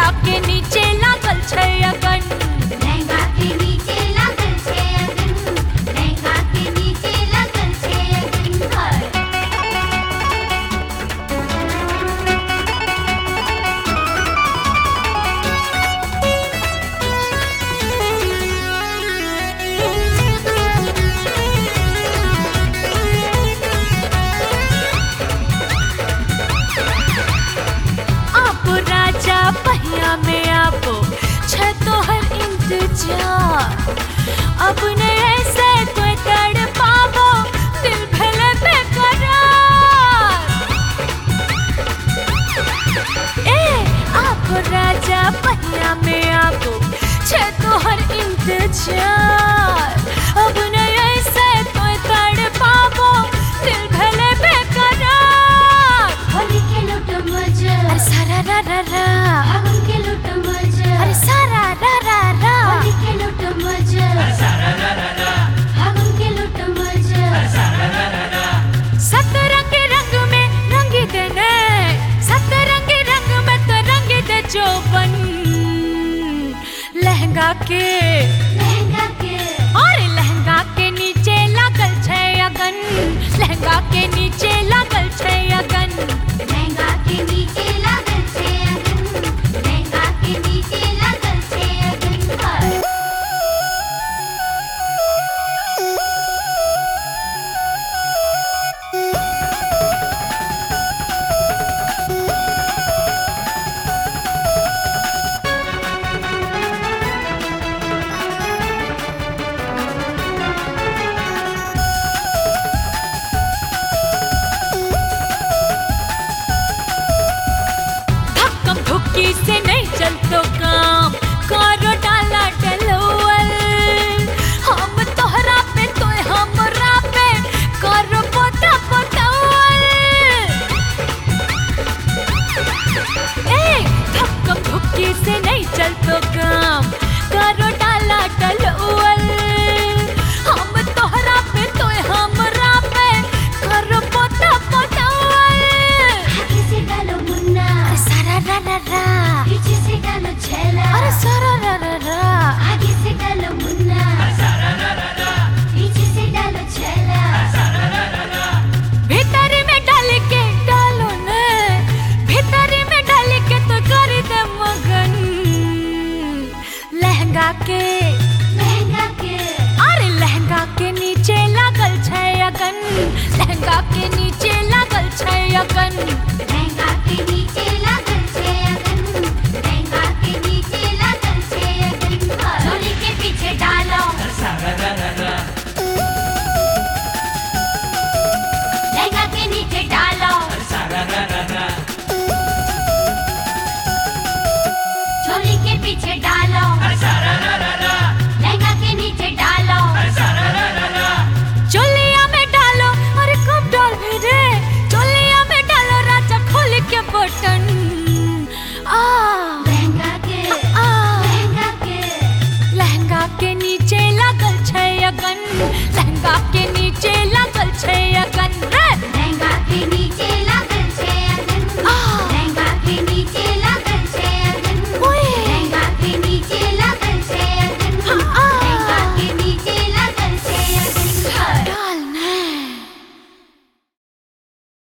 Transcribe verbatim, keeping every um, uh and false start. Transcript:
लहंगा के नीचे लागल छै अगन, लहंगा के नीचे लागल छै अगन, लहंगा के नीचे लागल छै अगन घर। आप राजा पहिया में आपो छै तोहर इंतजार, अब ने ऐसे कोई तड़ पावो दिल भले बेकरार। ए आप राजा पहिया में आपो छै तोहर इंतजार, अब ने ऐसे कोई तड़ पावो दिल भले बेकरार। होली के लूट मजा, अरे सारा रा रा रा, फागुन के लूट मजा, अरे सारा रा रा रा, होली के लूट मजा, फागुन के लूट मजा। सतरंग रंग में रंगी देने, सतरंग रंग में तो रंगी दे जोबन, लहंगा के लहंगा के और लहंगा के नीचे लागल छै अगन, लहंगा के नीचे लागल छै अगन। लहंगा के नीचे लागल छै अगन, लहंगा के नीचे लागल छै अगन घर। धक्कम धुक्की से नहीं चलतो काम, करो डाला डलवल, हम तोहरा पे तोय हमरा पे करो पोता पोतवल। ए धक्कम धुक्की से नहीं चलतो काम, करो डाला डलवल, हम तोहरा पे तोय हमरा पे करो पोता पोतवल। आगे से डालो मुन्ना, अरे सारा रा रा रा, पीछे से डालो छैला, अरे सारा रा रा रा, आगे से डालो मुन्ना, पीछे से डालो छैला। भीतर में डाल के डालो ने, भीतर में डाल के तो कर दे मगन, लहंगा के लहंगा के अरे लहंगा के नीचे लागल छै अगन, लहंगा के नीचे लागल छै अगन। लहंगा के नीचे लागल छै अगन, लहंगा के नीचे लागल छै अगन घर। झोली के पीछे डालो, लहंगा के नीचे डालो, झोली के पीछे डालो, लहंगा के नीचे डालो। चोलिया में डालो, अरे कब डाल रे, चोलिया में डालो राजा खोल के बटन,